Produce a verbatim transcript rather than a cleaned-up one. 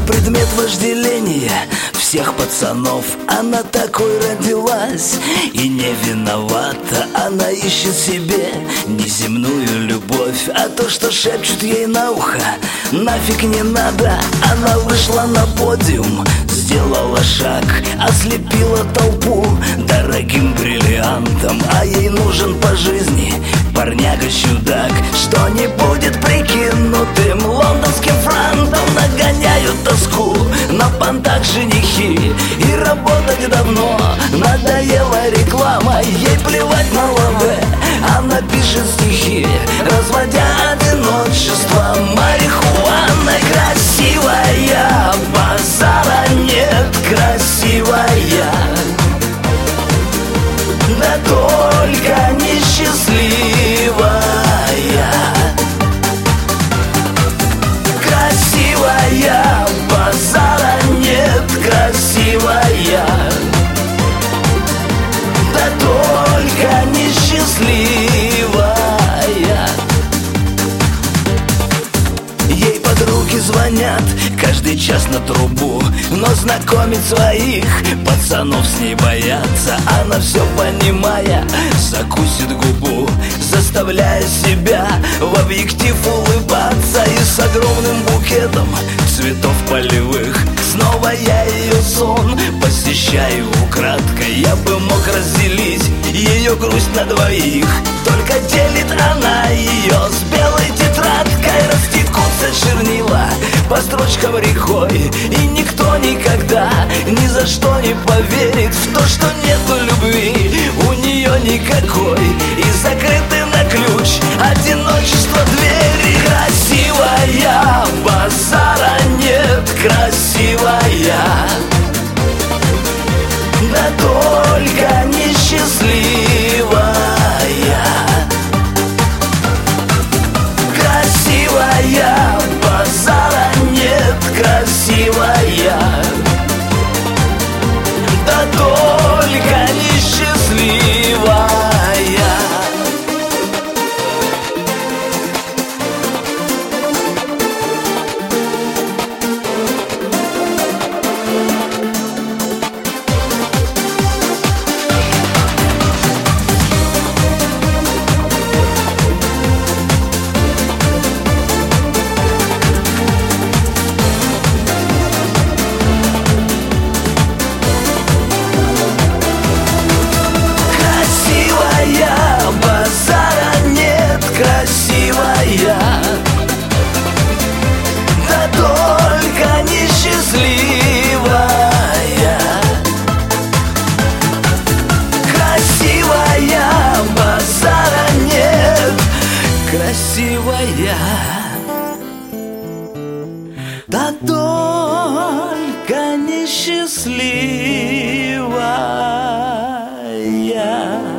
предмет вожделения всех пацанов. Она такой родилась и не виновата. Она ищет себе неземную любовь, а то, что шепчут ей на ухо, нафиг не надо. Она вышла на подиум, сделала шаг, ослепила толпу дорогим бриллиантом. А ей нужен по жизни парняга-чудак, что не будет прикинутым лондонским франтом. Нагоняют тоску на понтах женихи, и работать давно надоела реклама. Ей плевать на лаве, она пишет стихи, разводя одиночество марихуаной. Красивая, базара нет, красивая, да только несчастливая. Красивая, базара нет, красивая, да только несчастливая. Ей подруги звонят каждый час на трубу, но знакомить своих пацанов с ней боятся. Она все понимая, закусит губу, заставляя себя в объектив улыбаться. И с огромным букетом цветов полевых снова я ее сон посещаю украдкой. Я бы мог разделить ее грусть на двоих, только делит она ее с белой тетрадкой. Растекутся чернила по строчкам рекой, и никто никогда ни за что не поверит в то, что нету любви у нее никакой, и закрыты на ключ одиночество двери. Красивая, базара нет, красивая, да только несчастливая. Красивая, базара нет, красивая, да только несчастливая. Красивая, да только несчастливая. Красивая, базара нет, красивая, да только несчастливая.